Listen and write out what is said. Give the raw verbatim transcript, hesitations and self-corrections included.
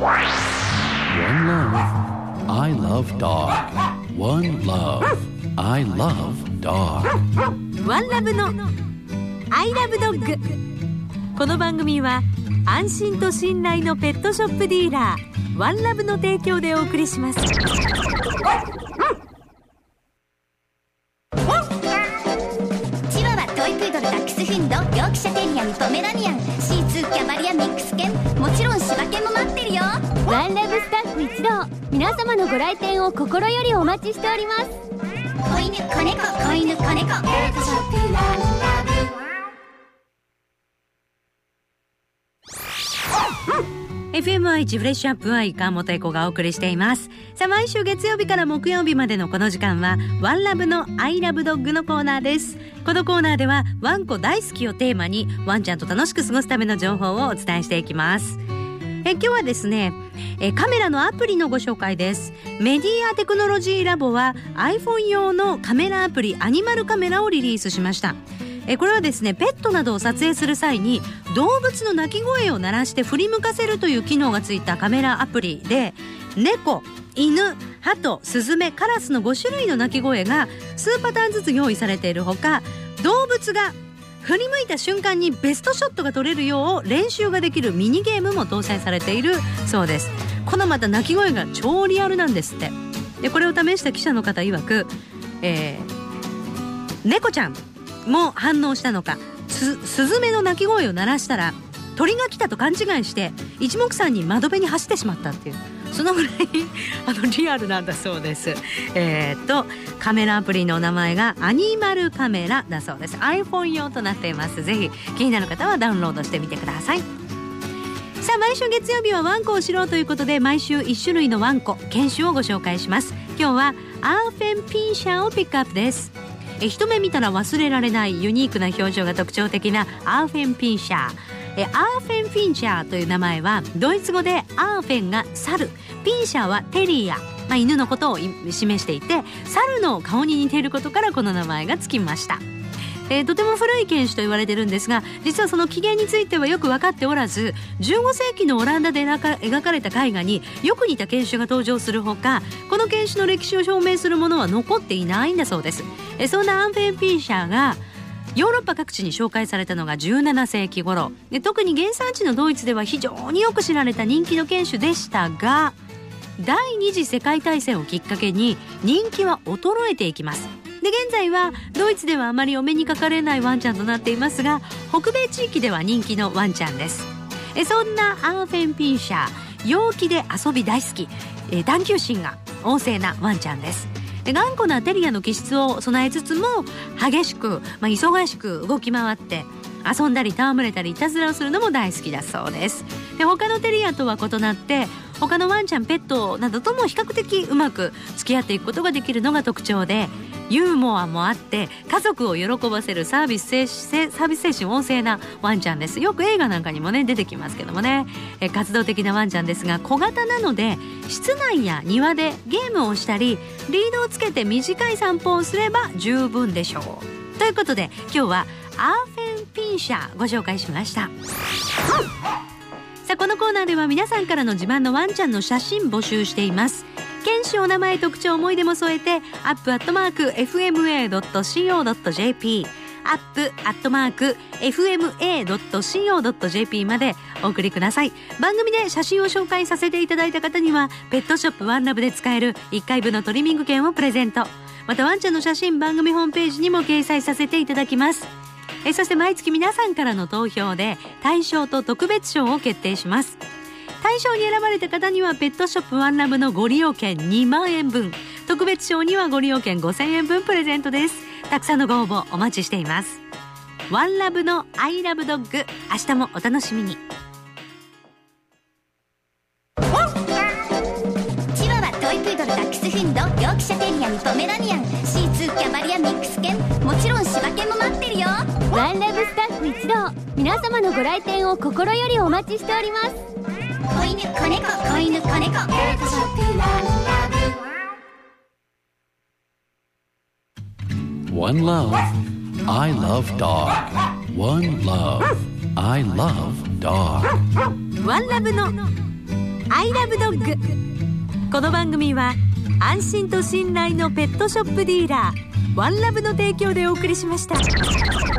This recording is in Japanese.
One love, I love dog. One love, I love dog. One love の I love dog。 この番組は安心と信頼のペットショップディーラーワンラブの提供でお送りします。 チワワ、トイプードル、ダックスフンド、ヨークシャテリアにポメラニアン、シーツー、キャバリア、ミックス犬、もちろん柴犬も待ってるよ。 ワンラブスタッフ一同、皆様のご来店を心よりお待ちしております。 子犬、子猫、子犬、子猫、ペットショップワンラブ。 エフエムアイ ジフレッシュアップは川本恵子がお送りしています。さあ、毎週月曜日から木曜日までのこの時間はワンラブのアイラブドッグのコーナーです。このコーナーではワンコ大好きをテーマにワンちゃんと楽しく過ごすための情報をお伝えしていきます。え今日はですねえカメラのアプリのご紹介です。メディアテクノロジーラボは iPhone 用のカメラアプリアニマルカメラをリリースしました。えこれはですねペットなどを撮影する際に動物の鳴き声を鳴らして振り向かせるという機能がついたカメラアプリで、猫、犬、鳩、スズメ、カラスのご種類の鳴き声が数パターンずつ用意されているほか、動物が振り向いた瞬間にベストショットが撮れるよう練習ができるミニゲームも搭載されているそうです。このまた鳴き声が超リアルなんですって。でこれを試した記者の方曰く、えー、猫ちゃんも反応したのか、すスズメの鳴き声を鳴らしたら鳥が来たと勘違いして一目散に窓辺に走ってしまったっていう、そのぐらいあのリアルなんだそうです。えー、っとカメラアプリの名前がアニマルカメラだそうです。 iPhone 用となっています。ぜひ気になる方はダウンロードしてみてください。さあ、毎週月曜日はワンコを知ろうということで毎週いち種類のワンコ犬種をご紹介します。今日はアーフェンピンシャーをピックアップです。え一目見たら忘れられないユニークな表情が特徴的なアーフェンピンシャー。えアーフェンピンシャーという名前はドイツ語でアーフェンが猿、ピンシャーはテリア、まあ、犬のことを示していて猿の顔に似ていることからこの名前がつきました。えー、とても古い犬種と言われているんですが、実はその起源についてはよく分かっておらず、じゅうご世紀のオランダで描かれた絵画によく似た犬種が登場するほか、この犬種の歴史を証明するものは残っていないんだそうです。えー、そんなアンフェンピンシャーがヨーロッパ各地に紹介されたのがじゅうなな世紀頃で、特に原産地のドイツでは非常によく知られた人気の犬種でしたが、第二次世界大戦をきっかけに人気は衰えていきます。で現在はドイツではあまりお目にかかれないワンちゃんとなっていますが、北米地域では人気のワンちゃんです。えそんなアーフェンピンシャー、陽気で遊び大好き、え探求心が旺盛なワンちゃんです。で頑固なテリアの気質を備えつつも激しく、まあ、忙しく動き回って遊んだり戯れたりいたずらをするのも大好きだそうです。で他のテリアとは異なって他のワンちゃんペットなどとも比較的うまく付き合っていくことができるのが特徴で、ユーモアもあって家族を喜ばせるサービス精神、サービス精神旺盛なワンちゃんです。よく映画なんかにもね出てきますけどもね、え活動的なワンちゃんですが小型なので室内や庭でゲームをしたりリードをつけて短い散歩をすれば十分でしょう。ということで今日はアーフェンピンシャーご紹介しました。さあこのコーナーでは皆さんからの自慢のワンちゃんの写真募集しています。犬種、お名前、特徴、思い出も添えてアップアットマーク エフエムエードットシーオードットジェーピー アップアットマーク エフエムエードットシーオードットジェーピー までお送りください。番組で写真を紹介させていただいた方にはペットショップワンラブで使えるいっかいぶんのトリミング券をプレゼント。またワンちゃんの写真番組ホームページにも掲載させていただきます。えそして毎月皆さんからの投票で大賞と特別賞を決定します。大賞に選ばれた方にはペットショップワンラブのご利用券にまんえんぶん、特別賞にはご利用券ごせんえんぶんプレゼントです。たくさんのご応募お待ちしています。ワンラブのアイラブドッグ、明日もお楽しみに。 チワワ、トイプードル、ダックスフンド、ヨークシャテリアにポメラニアン、シーツー、キャバリア、ミックス犬、もちろん柴犬も待ってるよ。 ワンラブスタッフ一同、皆様のご来店を心よりお待ちしております。 子犬、子猫、子犬、子猫、ペットショップワンラブ。One love, I love dog. One love, I love dog. ワンラブのアイラブドッグ。この番組は安心と信頼のペットショップディーラーワンラブの提供でお送りしました。